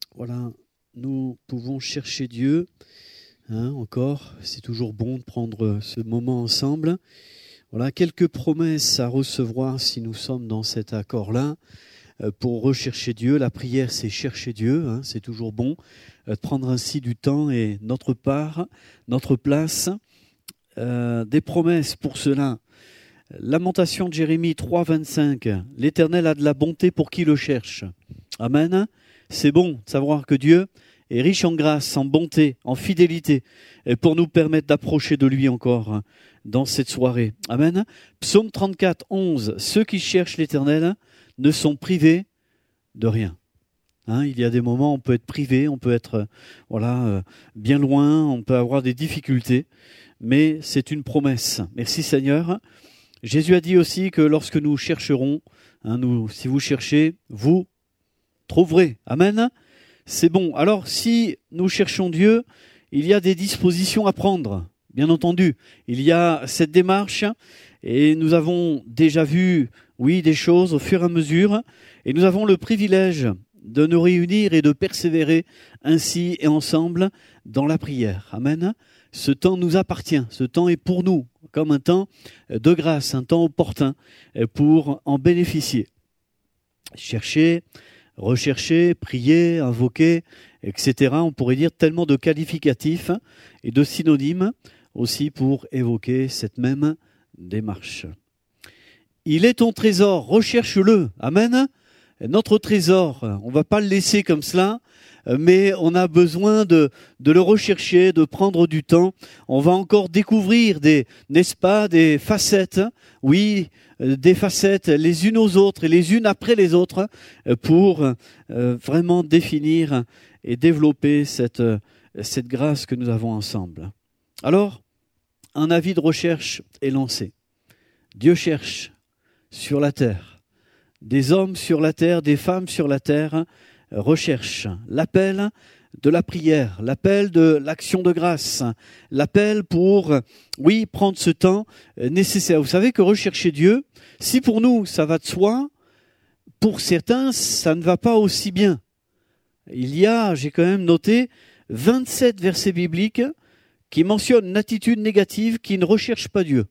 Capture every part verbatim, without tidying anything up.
Voilà, nous pouvons chercher Dieu, hein, encore, c'est toujours bon de prendre ce moment ensemble. Voilà, quelques promesses à recevoir si nous sommes dans cet accord-là. Euh, pour rechercher Dieu, la prière c'est chercher Dieu, hein, c'est toujours bon euh, de prendre ainsi du temps et notre part, notre place. Euh, des promesses pour cela. Lamentation de Jérémie trois, vingt-cinq. L'Éternel a de la bonté pour qui le cherche. Amen. C'est bon de savoir que Dieu est riche en grâce, en bonté, en fidélité, pour nous permettre d'approcher de lui encore dans cette soirée. Amen. Psaume trente-quatre, onze. Ceux qui cherchent l'Éternel ne sont privés de rien. Hein, il y a des moments où on peut être privé, on peut être voilà, euh, bien loin, on peut avoir des difficultés, mais c'est une promesse. Merci Seigneur. Jésus a dit aussi que lorsque nous chercherons, hein, nous, si vous cherchez, vous trouverez. Amen. C'est bon. Alors, si nous cherchons Dieu, il y a des dispositions à prendre, bien entendu. Il y a cette démarche et nous avons déjà vu, oui, des choses au fur et à mesure. Et nous avons le privilège de nous réunir et de persévérer ainsi et ensemble dans la prière. Amen. Ce temps nous appartient, ce temps est pour nous, comme un temps de grâce, un temps opportun pour en bénéficier. Chercher, rechercher, prier, invoquer, et cetera. On pourrait dire tellement de qualificatifs et de synonymes aussi pour évoquer cette même démarche. Il est ton trésor, recherche-le. Amen. Notre trésor, on ne va pas le laisser comme cela, mais on a besoin de, de le rechercher, de prendre du temps. On va encore découvrir des, n'est-ce pas, des facettes, oui, des facettes les unes aux autres et les unes après les autres pour euh, vraiment définir et développer cette, cette grâce que nous avons ensemble. Alors, un avis de recherche est lancé. Dieu cherche sur la terre. Des hommes sur la terre, des femmes sur la terre recherchent l'appel de la prière, l'appel de l'action de grâce, l'appel pour, oui, prendre ce temps nécessaire. Vous savez que rechercher Dieu, si pour nous ça va de soi, pour certains ça ne va pas aussi bien. Il y a, j'ai quand même noté, vingt-sept versets bibliques qui mentionnent une attitude négative qui ne recherche pas Dieu.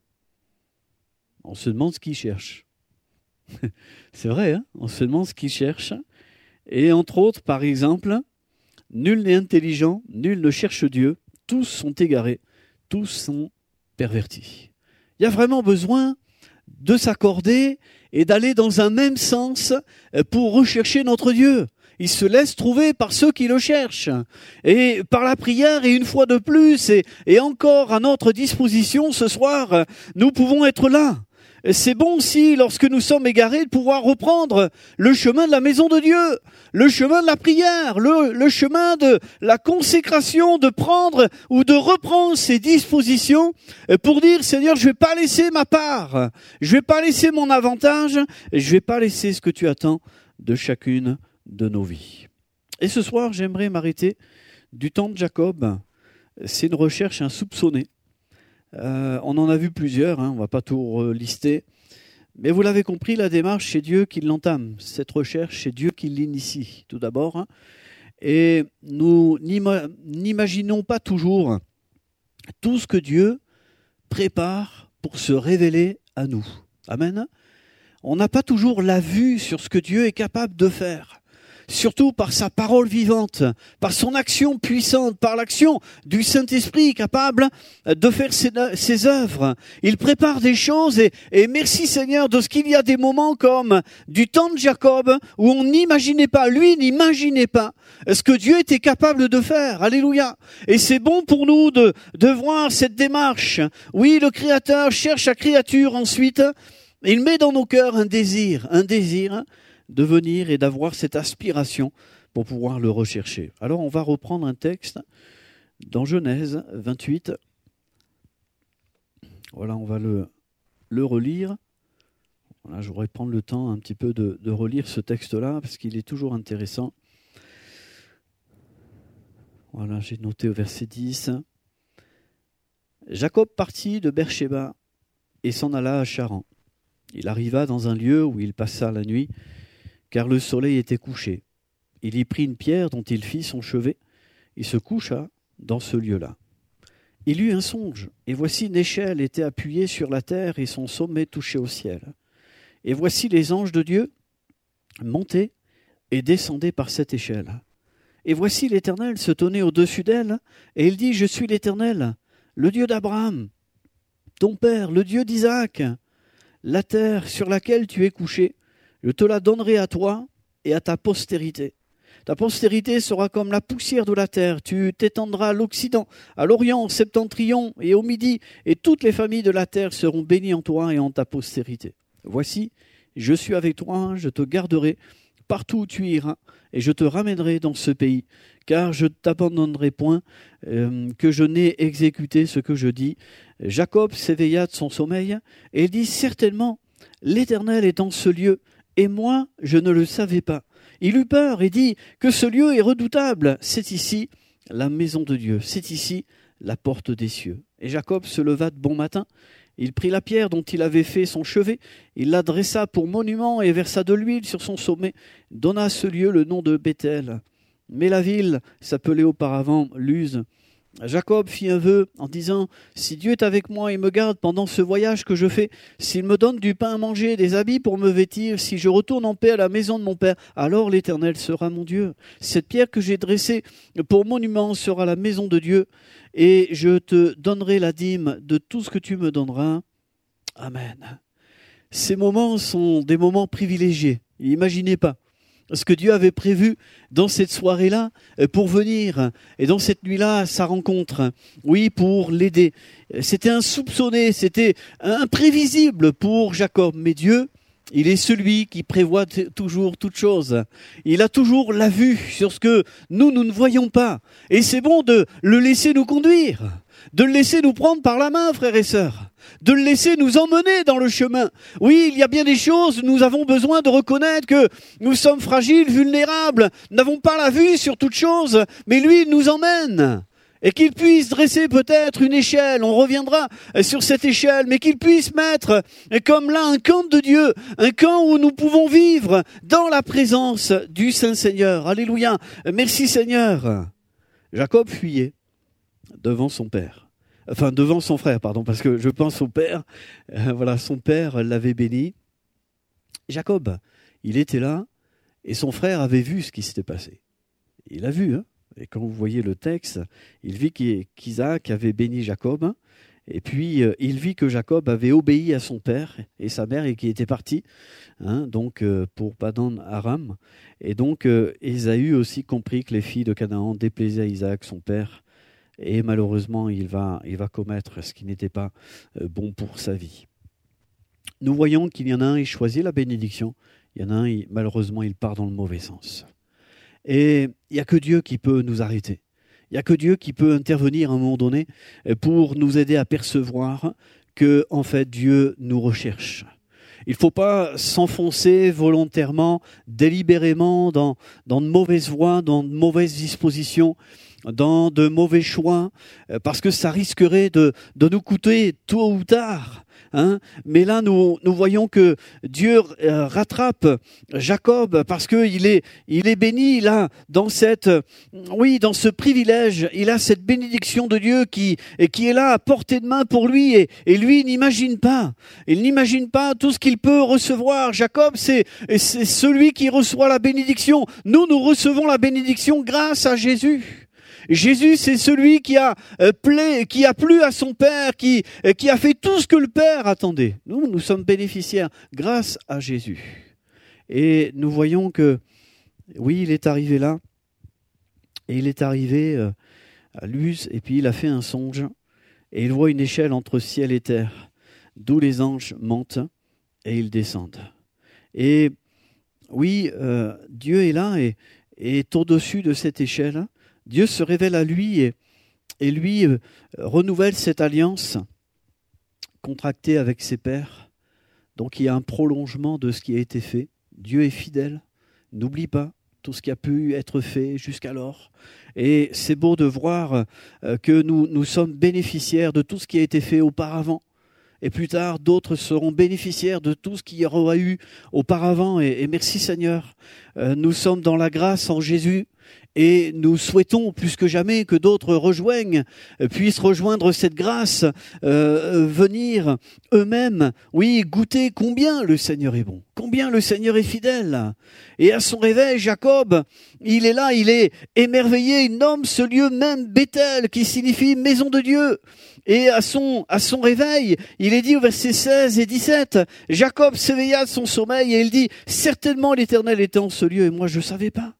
On se demande ce qu'ils cherchent. C'est vrai, hein, on se demande ce qu'ils cherchent. Et entre autres, par exemple, nul n'est intelligent, nul ne cherche Dieu, tous sont égarés, tous sont pervertis. Il y a vraiment besoin de s'accorder et d'aller dans un même sens pour rechercher notre Dieu. Il se laisse trouver par ceux qui le cherchent. Et par la prière, et une fois de plus, et, et encore à notre disposition ce soir, nous pouvons être là. C'est bon aussi, lorsque nous sommes égarés, de pouvoir reprendre le chemin de la maison de Dieu, le chemin de la prière, le, le chemin de la consécration, de prendre ou de reprendre ses dispositions pour dire, Seigneur, je ne vais pas laisser ma part, je ne vais pas laisser mon avantage, je ne vais pas laisser ce que tu attends de chacune de nos vies. Et ce soir, j'aimerais m'arrêter du temps de Jacob. C'est une recherche insoupçonnée. Euh, on en a vu plusieurs, hein, on ne va pas tout lister. Mais vous l'avez compris, la démarche, c'est Dieu qui l'entame. Cette recherche, c'est Dieu qui l'initie, tout d'abord. Hein. Et nous n'ima- n'imaginons pas toujours tout ce que Dieu prépare pour se révéler à nous. Amen. On n'a pas toujours la vue sur ce que Dieu est capable de faire. Surtout par sa parole vivante, par son action puissante, par l'action du Saint-Esprit capable de faire ses, ses œuvres. Il prépare des choses et, et merci Seigneur de ce qu'il y a des moments comme du temps de Jacob où on n'imaginait pas, lui n'imaginait pas ce que Dieu était capable de faire. Alléluia. Et c'est bon pour nous de, de voir cette démarche. Oui, le Créateur cherche sa créature ensuite. Il met dans nos cœurs un désir, un désir de venir et d'avoir cette aspiration pour pouvoir le rechercher. Alors on va reprendre un texte dans Genèse vingt-huit. Voilà, on va le, le relire. Voilà, je voudrais prendre le temps un petit peu de, de relire ce texte-là parce qu'il est toujours intéressant. Voilà, j'ai noté au verset dix. Jacob partit de Beersheba et s'en alla à Charan. Il arriva dans un lieu où il passa la nuit, car le soleil était couché. il y prit une pierre dont il fit son chevet. Il se coucha dans ce lieu-là. Il eut un songe, et voici une échelle était appuyée sur la terre et son sommet touchait au ciel. Et voici les anges de Dieu montaient et descendaient par cette échelle. Et voici l'Éternel se tenait au-dessus d'elle, et il dit, « Je suis l'Éternel, le Dieu d'Abraham, ton père, le Dieu d'Isaac. La terre sur laquelle tu es couché, je te la donnerai à toi et à ta postérité. Ta postérité sera comme la poussière de la terre. Tu t'étendras à l'Occident, à l'Orient, au Septentrion et au Midi, et toutes les familles de la terre seront bénies en toi et en ta postérité. Voici, je suis avec toi, je te garderai partout où tu iras, et je te ramènerai dans ce pays, car je ne t'abandonnerai point, euh, que je n'ai exécuté ce que je dis. » Jacob s'éveilla de son sommeil, et il dit, « Certainement, l'Éternel est dans ce lieu, et moi, je ne le savais pas. » Il eut peur et dit, « Que ce lieu est redoutable. C'est ici la maison de Dieu, c'est ici la porte des cieux. » Et Jacob se leva de bon matin. Il prit la pierre dont il avait fait son chevet, il la dressa pour monument et versa de l'huile sur son sommet, donna à ce lieu le nom de Béthel. Mais la ville s'appelait auparavant Luz. Jacob fit un vœu en disant, « Si Dieu est avec moi et me garde pendant ce voyage que je fais, s'il me donne du pain à manger et des habits pour me vêtir, si je retourne en paix à la maison de mon père, alors l'Éternel sera mon Dieu. Cette pierre que j'ai dressée pour monument sera la maison de Dieu, et je te donnerai la dîme de tout ce que tu me donneras. » Amen. Ces moments sont des moments privilégiés. Imaginez pas ce que Dieu avait prévu dans cette soirée-là pour venir, et dans cette nuit-là, sa rencontre, oui, pour l'aider. C'était insoupçonné, c'était imprévisible pour Jacob, mais Dieu, il est celui qui prévoit t- toujours toutes choses. Il a toujours la vue sur ce que nous, nous ne voyons pas. Et c'est bon de le laisser nous conduire, de le laisser nous prendre par la main, frères et sœurs, de le laisser nous emmener dans le chemin. Oui, il y a bien des choses, nous avons besoin de reconnaître que nous sommes fragiles, vulnérables, n'avons pas la vue sur toutes choses, mais lui, il nous emmène. Et qu'il puisse dresser peut-être une échelle, on reviendra sur cette échelle, mais qu'il puisse mettre comme là un camp de Dieu, un camp où nous pouvons vivre dans la présence du Saint-Seigneur. Alléluia, merci Seigneur. Jacob fuyait devant son père, enfin devant son frère, pardon, parce que je pense au père, euh, voilà, son père l'avait béni. Jacob, il était là, et son frère avait vu ce qui s'était passé. Il a vu, hein. Et quand vous voyez le texte, il vit qu'Isaac avait béni Jacob, et puis euh, il vit que Jacob avait obéi à son père et sa mère et qui était parti, hein, donc euh, pour Padan Aram. Et donc euh, Ésaü aussi comprit que les filles de Canaan déplaisaient à Isaac, son père, et malheureusement il va, il va commettre ce qui n'était pas euh, bon pour sa vie. Nous voyons qu'il y en a un, il choisit la bénédiction, il y en a un, il, malheureusement il part dans le mauvais sens. Et il n'y a que Dieu qui peut nous arrêter. Il n'y a que Dieu qui peut intervenir à un moment donné pour nous aider à percevoir que, en fait, Dieu nous recherche. Il ne faut pas s'enfoncer volontairement, délibérément dans, dans de mauvaises voies, dans de mauvaises dispositions, dans de mauvais choix, parce que ça risquerait de, de nous coûter tôt ou tard. Hein, mais là, nous, nous voyons que Dieu euh, rattrape Jacob parce qu'il est, il est béni là, dans cette, oui, dans ce privilège. Il a cette bénédiction de Dieu qui, qui est là à portée de main pour lui. Et, et lui, il n'imagine pas. Il n'imagine pas tout ce qu'il peut recevoir. Jacob, c'est, c'est celui qui reçoit la bénédiction. Nous, nous recevons la bénédiction grâce à Jésus. Jésus, c'est celui qui a, euh, pla- qui a plu à son Père, qui, euh, qui a fait tout ce que le Père attendait. Nous, nous sommes bénéficiaires grâce à Jésus. Et nous voyons que, oui, il est arrivé là, et il est arrivé euh, à Luz, et puis il a fait un songe, et il voit une échelle entre ciel et terre, d'où les anges montent, et ils descendent. Et oui, euh, Dieu est là, et, et est au-dessus de cette échelle. Dieu se révèle à lui et, et lui euh, renouvelle cette alliance contractée avec ses pères. Donc il y a un prolongement de ce qui a été fait. Dieu est fidèle, n'oublie pas tout ce qui a pu être fait jusqu'alors. Et c'est beau de voir euh, que nous, nous sommes bénéficiaires de tout ce qui a été fait auparavant. et plus tard, d'autres seront bénéficiaires de tout ce qu'il y aura eu auparavant. Et, et merci Seigneur, euh, nous sommes dans la grâce en Jésus. Et nous souhaitons plus que jamais que d'autres rejoignent, puissent rejoindre cette grâce, euh, venir eux-mêmes, oui, goûter combien le Seigneur est bon, combien le Seigneur est fidèle. Et à son réveil, Jacob, il est là, il est émerveillé, il nomme ce lieu même Béthel, qui signifie maison de Dieu. Et à son, à son réveil, il est dit au verset seize et dix-sept, Jacob s'éveilla de son sommeil et il dit, certainement l'Éternel était en ce lieu et moi je ne savais pas.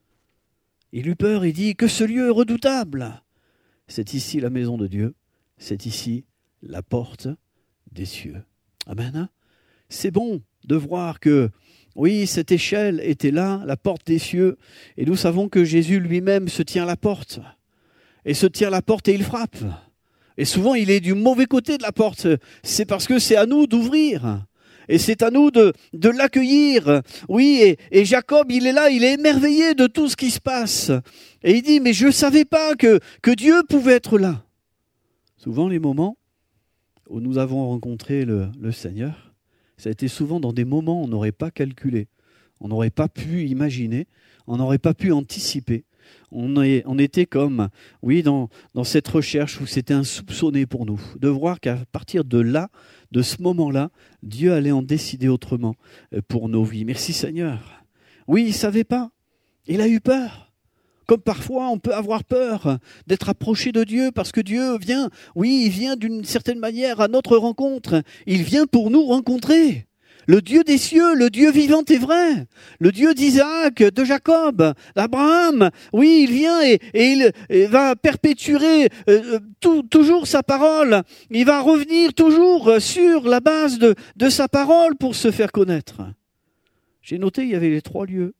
Il eut peur et dit que ce lieu est redoutable. C'est ici la maison de Dieu, c'est ici la porte des cieux. Amen. C'est bon de voir que, oui, cette échelle était là, la porte des cieux, et nous savons que Jésus lui-même se tient à la porte, et se tient à la porte et il frappe. Et souvent, il est du mauvais côté de la porte, c'est parce que c'est à nous d'ouvrir. Et c'est à nous de, de l'accueillir. Oui, et, et Jacob, il est là, il est émerveillé de tout ce qui se passe. Et il dit, mais je ne savais pas que, que Dieu pouvait être là. Souvent, les moments où nous avons rencontré le, le Seigneur, ça a été souvent dans des moments où on n'aurait pas calculé, on n'aurait pas pu imaginer, on n'aurait pas pu anticiper. On, est, on était comme, oui, dans, dans cette recherche où c'était insoupçonné pour nous, de voir qu'à partir de là, de ce moment-là, Dieu allait en décider autrement pour nos vies. Merci Seigneur. Oui, il ne savait pas. Il a eu peur. Comme parfois, on peut avoir peur d'être approché de Dieu parce que Dieu vient, oui, il vient d'une certaine manière à notre rencontre. Il vient pour nous rencontrer. Le Dieu des cieux, le Dieu vivant est vrai. Le Dieu d'Isaac, de Jacob, d'Abraham, oui, il vient et, et il et va perpétuer euh, tout, toujours sa parole. Il va revenir toujours sur la base de, de sa parole pour se faire connaître. J'ai noté, il y avait les trois lieux.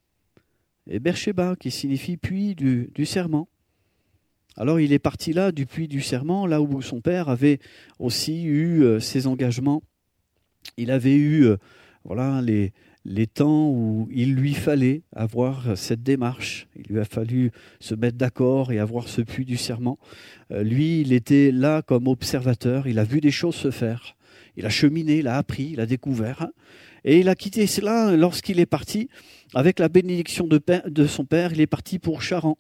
Et Beersheba, qui signifie puits du, du serment. Alors il est parti là, du puits du serment, là où son père avait aussi eu euh, ses engagements. Il avait eu euh, voilà, les, les temps où il lui fallait avoir cette démarche. Il lui a fallu se mettre d'accord et avoir ce puits du serment. Euh, lui, il était là comme observateur. Il a vu des choses se faire. Il a cheminé, il a appris, il a découvert. Et il a quitté cela lorsqu'il est parti. Avec la bénédiction de, père, de son père, il est parti pour Charan.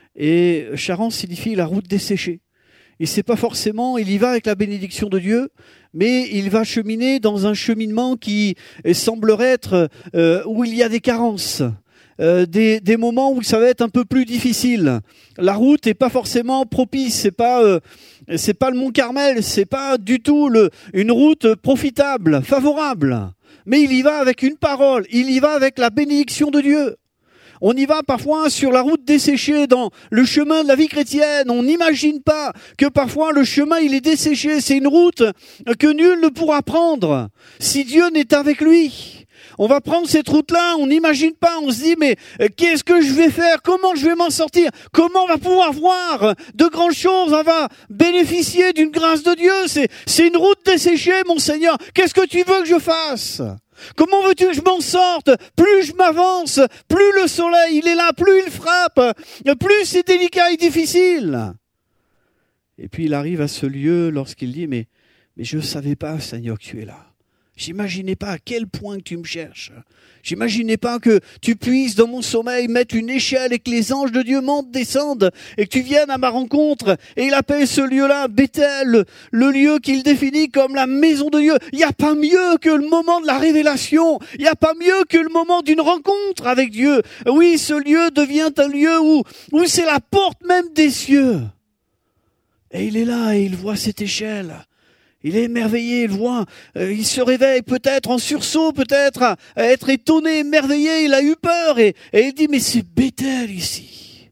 Et Charan signifie la route desséchée. Il ne sait pas forcément, il y va avec la bénédiction de Dieu, mais il va cheminer dans un cheminement qui semblerait être euh, où il y a des carences, euh, des, des moments où ça va être un peu plus difficile. La route n'est pas forcément propice, c'est pas euh, c'est pas le Mont Carmel, c'est pas du tout le, une route profitable, favorable. Mais il y va avec une parole, il y va avec la bénédiction de Dieu. On y va parfois sur la route desséchée dans le chemin de la vie chrétienne. On n'imagine pas que parfois le chemin il est desséché. C'est une route que nul ne pourra prendre si Dieu n'est avec lui. On va prendre cette route-là, on n'imagine pas, on se dit mais qu'est-ce que je vais faire? Comment je vais m'en sortir? Comment on va pouvoir voir de grandes choses? On va bénéficier d'une grâce de Dieu. C'est, c'est une route desséchée, mon Seigneur. Qu'est-ce que tu veux que je fasse? Comment veux-tu que je m'en sorte? Plus je m'avance, plus le soleil il est là, plus il frappe, plus c'est délicat et difficile. Et puis il arrive à ce lieu lorsqu'il dit mais, mais je ne savais pas, Seigneur, que tu es là. J'imaginais pas à quel point que tu me cherches. J'imaginais pas que tu puisses dans mon sommeil mettre une échelle et que les anges de Dieu montent, descendent et que tu viennes à ma rencontre. Et il appelle ce lieu-là Béthel, le lieu qu'il définit comme la maison de Dieu. Il n'y a pas mieux que le moment de la révélation. Il n'y a pas mieux que le moment d'une rencontre avec Dieu. Oui, ce lieu devient un lieu où, où c'est la porte même des cieux. Et il est là et il voit cette échelle. Il est émerveillé, il voit, euh, il se réveille peut-être en sursaut, peut-être à, à être étonné, émerveillé, il a eu peur et, et il dit mais c'est Béthel ici.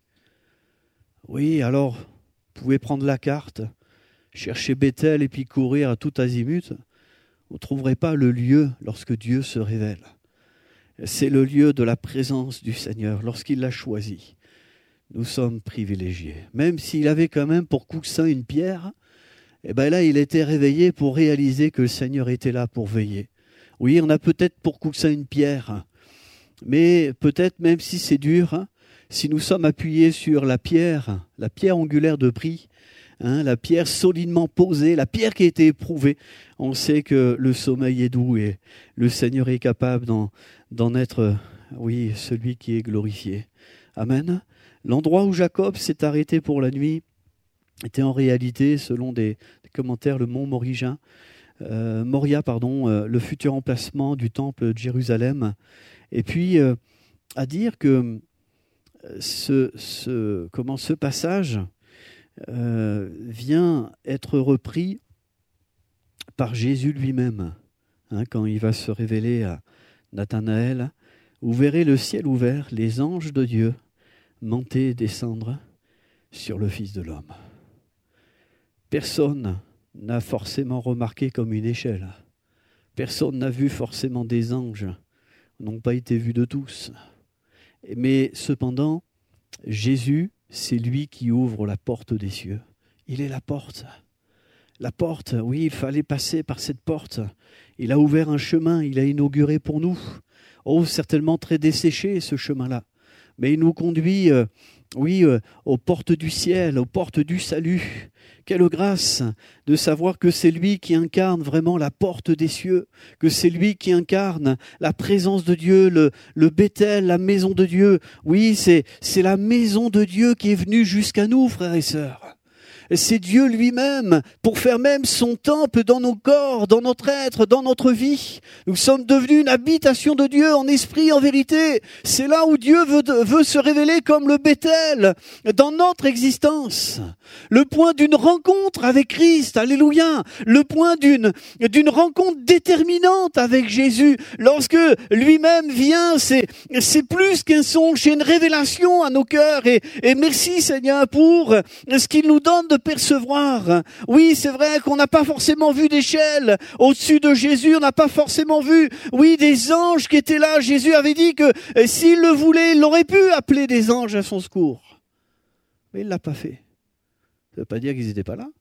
Oui, alors vous pouvez prendre la carte, chercher Béthel et puis courir à tout azimut. Vous ne trouverez pas le lieu lorsque Dieu se révèle. C'est le lieu de la présence du Seigneur lorsqu'il l'a choisi. Nous sommes privilégiés. Même s'il avait quand même pour coussin une pierre, et bien là, il était réveillé pour réaliser que le Seigneur était là pour veiller. Oui, on a peut-être pour coussin une pierre, mais peut-être même si c'est dur, si nous sommes appuyés sur la pierre, la pierre angulaire de prix, hein, la pierre solidement posée, la pierre qui a été éprouvée. On sait que le sommeil est doux et le Seigneur est capable d'en, d'en être, oui, celui qui est glorifié. Amen. L'endroit où Jacob s'est arrêté pour la nuit était en réalité, selon des, des commentaires, le mont Moria, euh, Moria, pardon, euh, le futur emplacement du temple de Jérusalem. Et puis, euh, à dire que ce, ce, comment, ce passage euh, vient être repris par Jésus lui-même, hein, quand il va se révéler à Nathanaël. Vous verrez le ciel ouvert, les anges de Dieu monter et descendre sur le Fils de l'homme. Personne n'a forcément remarqué comme une échelle. Personne n'a vu forcément des anges. Ils n'ont pas été vus de tous. Mais cependant, Jésus, c'est lui qui ouvre la porte des cieux. Il est la porte. La porte, oui, il fallait passer par cette porte. Il a ouvert un chemin, il a inauguré pour nous. Oh, certainement très desséché ce chemin-là. Mais il nous conduit, euh, oui, euh, aux portes du ciel, aux portes du salut. Quelle grâce de savoir que c'est lui qui incarne vraiment la porte des cieux, que c'est lui qui incarne la présence de Dieu, le, le Béthel, la maison de Dieu. Oui, c'est, c'est la maison de Dieu qui est venue jusqu'à nous, frères et sœurs. C'est Dieu lui-même pour faire même son temple dans nos corps, dans notre être, dans notre vie. Nous sommes devenus une habitation de Dieu en esprit, en vérité. C'est là où Dieu veut, veut se révéler comme le Béthel dans notre existence. Le point d'une rencontre avec Christ, alléluia. Le point d'une, d'une rencontre déterminante avec Jésus. Lorsque lui-même vient, c'est, c'est plus qu'un songe, c'est une révélation à nos cœurs. Et, et merci Seigneur pour ce qu'il nous donne de percevoir. Oui, c'est vrai qu'on n'a pas forcément vu d'échelle au-dessus de Jésus, on n'a pas forcément vu, oui, des anges qui étaient là. Jésus avait dit que s'il le voulait, il aurait pu appeler des anges à son secours. Mais il ne l'a pas fait. Ça ne veut pas dire qu'ils n'étaient pas là,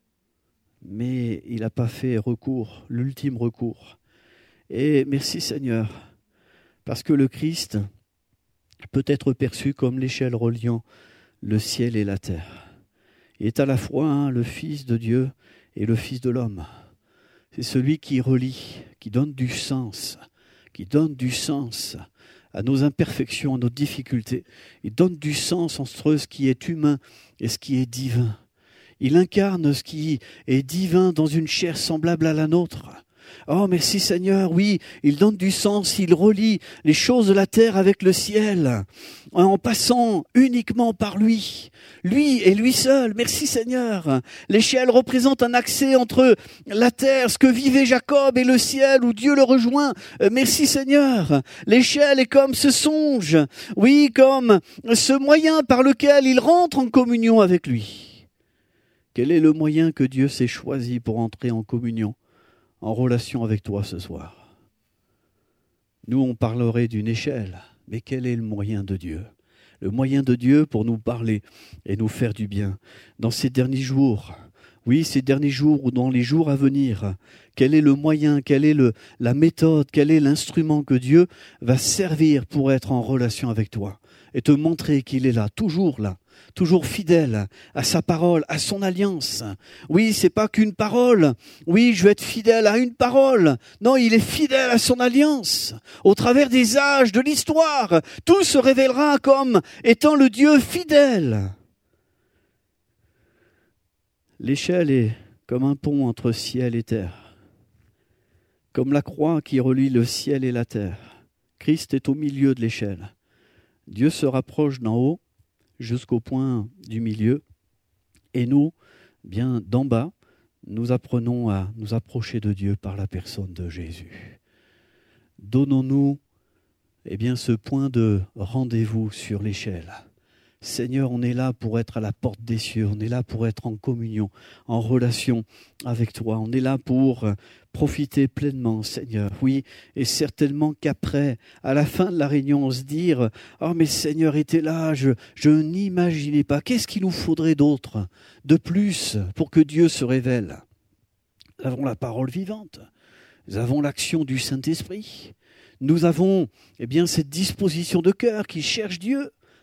mais il n'a pas fait recours, l'ultime recours. Et merci Seigneur, parce que le Christ peut être perçu comme l'échelle reliant le ciel et la terre. Il est à la fois hein, le Fils de Dieu et le Fils de l'homme. C'est celui qui relie, qui donne du sens, qui donne du sens à nos imperfections, à nos difficultés. Il donne du sens entre ce qui est humain et ce qui est divin. Il incarne ce qui est divin dans une chair semblable à la nôtre. Oh, merci Seigneur, oui, il donne du sens, il relie les choses de la terre avec le ciel, en passant uniquement par lui, lui et lui seul. Merci Seigneur. L'échelle représente un accès entre la terre, ce que vivait Jacob, et le ciel où Dieu le rejoint. Merci Seigneur. L'échelle est comme ce songe, oui, comme ce moyen par lequel il rentre en communion avec lui. Quel est le moyen que Dieu s'est choisi pour entrer en communion, en relation avec toi ce soir? Nous, on parlerait d'une échelle, mais quel est le moyen de Dieu? Le moyen de Dieu pour nous parler et nous faire du bien. Dans ces derniers jours, oui, ces derniers jours ou dans les jours à venir, quel est le moyen, quelle est le, la méthode, quel est l'instrument que Dieu va servir pour être en relation avec toi et te montrer qu'il est là, toujours là, toujours fidèle à sa parole, à son alliance. Oui, c'est pas qu'une parole. Oui, je vais être fidèle à une parole. Non, il est fidèle à son alliance. Au travers des âges, de l'histoire, tout se révélera comme étant le Dieu fidèle. L'échelle est comme un pont entre ciel et terre, comme la croix qui relie le ciel et la terre. Christ est au milieu de l'échelle. Dieu se rapproche d'en haut jusqu'au point du milieu, et nous, bien d'en bas, nous apprenons à nous approcher de Dieu par la personne de Jésus. Donnons-nous eh bien, ce point de rendez-vous sur l'échelle. Seigneur, on est là pour être à la porte des cieux, on est là pour être en communion, en relation avec toi, on est là pour profiter pleinement, Seigneur. Oui, et certainement qu'après, à la fin de la réunion, on se dire « Oh, mais Seigneur était là, je, je n'imaginais pas. Qu'est-ce qu'il nous faudrait d'autre, de plus, pour que Dieu se révèle ?» Nous avons la parole vivante, nous avons l'action du Saint-Esprit, nous avons eh bien, cette disposition de cœur qui cherche Dieu.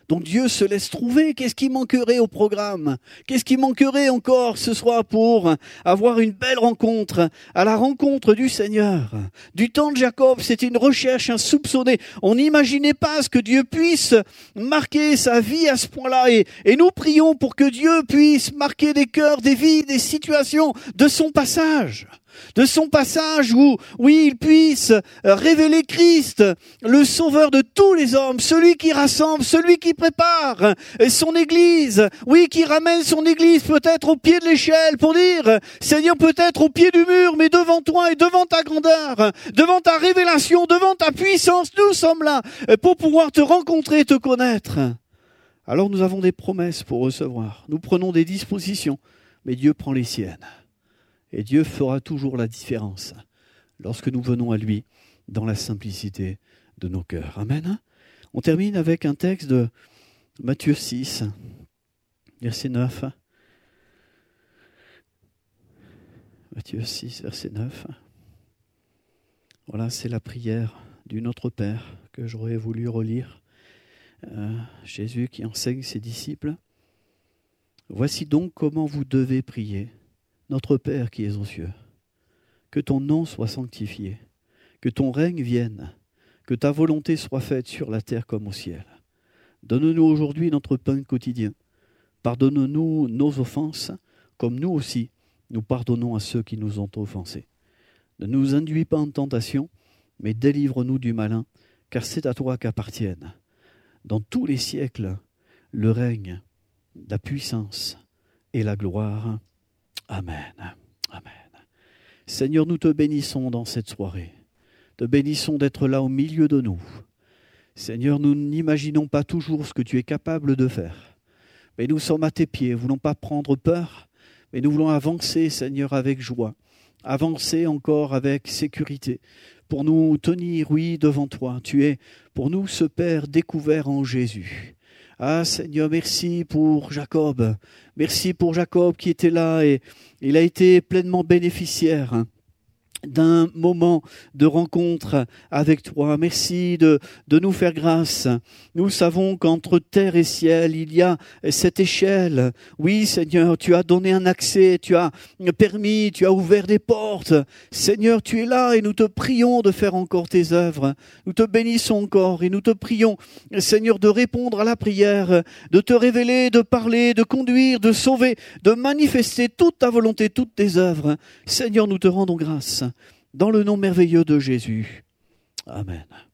Donc Dieu se laisse trouver. Qu'est-ce qui manquerait au programme? Qu'est-ce qui manquerait encore ce soir pour avoir une belle rencontre, à la rencontre du Seigneur? Du temps de Jacob, c'était une recherche insoupçonnée. On n'imaginait pas ce que Dieu puisse marquer sa vie à ce point-là. Et, et nous prions pour que Dieu puisse marquer des cœurs, des vies, des situations de son passage. De son passage où, oui, il puisse révéler Christ, le sauveur de tous les hommes, celui qui rassemble, celui qui prépare son église, oui, qui ramène son église peut-être au pied de l'échelle pour dire, Seigneur, peut-être au pied du mur, mais devant toi et devant ta grandeur, devant ta révélation, devant ta puissance, nous sommes là pour pouvoir te rencontrer et te connaître. Alors nous avons des promesses pour recevoir, nous prenons des dispositions, mais Dieu prend les siennes. Et Dieu fera toujours la différence lorsque nous venons à lui dans la simplicité de nos cœurs. Amen. On termine avec un texte de Matthieu six, verset neuf. Matthieu six, verset neuf. Voilà, c'est la prière du Notre Père que j'aurais voulu relire. Euh, Jésus qui enseigne ses disciples. Voici donc comment vous devez prier. Notre Père qui es aux cieux, que ton nom soit sanctifié, que ton règne vienne, que ta volonté soit faite sur la terre comme au ciel. Donne-nous aujourd'hui notre pain quotidien. Pardonne-nous nos offenses, comme nous aussi, nous pardonnons à ceux qui nous ont offensés. Ne nous induis pas en tentation, mais délivre-nous du malin, car c'est à toi qu'appartiennent, dans tous les siècles, le règne, la puissance et la gloire. Amen. Amen. Seigneur, nous te bénissons dans cette soirée. Te bénissons d'être là au milieu de nous. Seigneur, nous n'imaginons pas toujours ce que tu es capable de faire. Mais nous sommes à tes pieds, nous ne voulons pas prendre peur, mais nous voulons avancer, Seigneur, avec joie. Avancer encore avec sécurité. Pour nous tenir, oui, devant toi. Tu es pour nous ce Père découvert en Jésus. Ah Seigneur, merci pour Jacob. Merci pour Jacob qui était là et il a été pleinement bénéficiaire d'un moment de rencontre avec toi. Merci de, de nous faire grâce. Nous savons qu'entre terre et ciel, il y a cette échelle. Oui, Seigneur, tu as donné un accès, tu as permis, tu as ouvert des portes. Seigneur, tu es là et nous te prions de faire encore tes œuvres. Nous te bénissons encore et nous te prions, Seigneur, de répondre à la prière, de te révéler, de parler, de conduire, de sauver, de manifester toute ta volonté, toutes tes œuvres. Seigneur, nous te rendons grâce. Dans le nom merveilleux de Jésus. Amen.